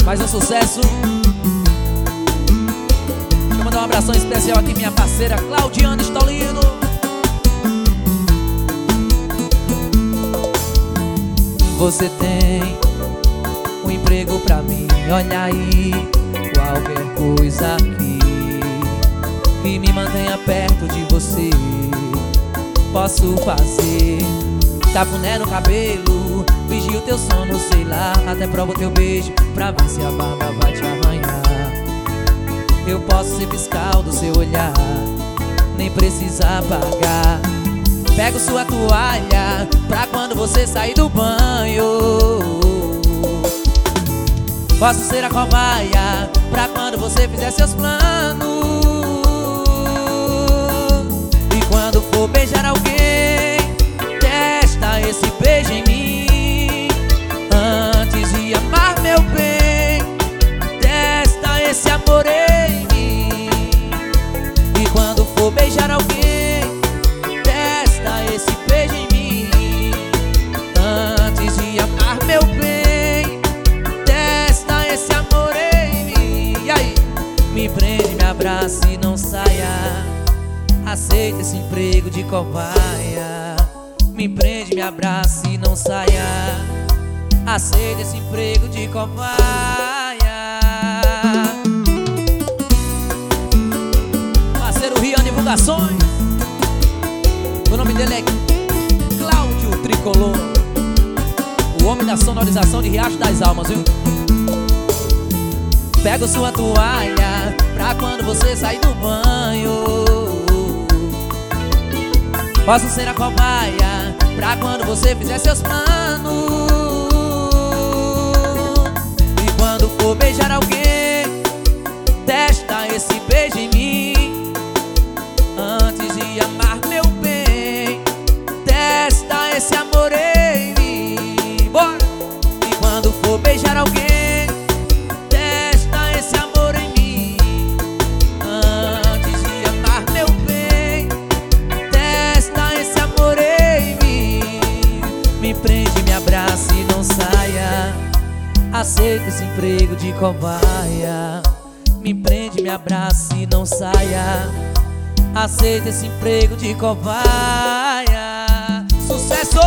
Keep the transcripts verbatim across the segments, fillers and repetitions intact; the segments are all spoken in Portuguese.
Mais um sucesso. Deixa eu mandar um abração especial aqui, minha parceira Claudiana Stolino. Você tem um emprego pra mim, olha aí. Qualquer coisa aqui que me mantenha perto de você posso fazer. Cafuné no cabelo, vigio teu sono, sei lá. Até provo teu beijo pra ver se a barba vai te arranhar. Eu posso ser fiscal do seu olhar, nem precisa pagar. Pego sua toalha pra quando você sair do banho. Posso ser a cobaia pra quando você fizer seus planos. E quando for beijar alguém, testa esse beijo em mim. Antes de amar meu bem, testa esse amor em mim. E quando for beijar alguém, testa esse beijo em mim. Antes de amar meu bem, testa esse amor em mim. E aí? Me prende, me abraça e não saia. Aceita esse emprego de cobaia. Me prende, me abraça e não saia. Aceita esse emprego de cobaia. Parceiro Rian Divulgações. O nome dele é Cláudio Tricolor, o homem da sonorização de Riacho das Almas, viu? Pego sua toalha pra quando você sair do banho. Posso ser a cobaia pra quando você fizer seus planos. E quando for beijar alguém, testa esse beijo em mim. Antes de amar meu bem, testa esse amor em mim. Bora! E quando for beijar alguém, testa esse amor em mim. Antes de amar meu bem, testa esse amor em mim. Me prende, me abraça e não saia. Aceita esse emprego de cobaia. Me prende, me abraça e não saia. Aceita esse emprego de cobaia. Sucesso!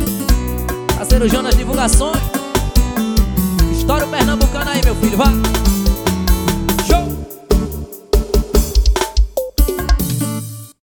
Parceiro Jonas Divulgações. História pernambucana aí, meu filho, vai!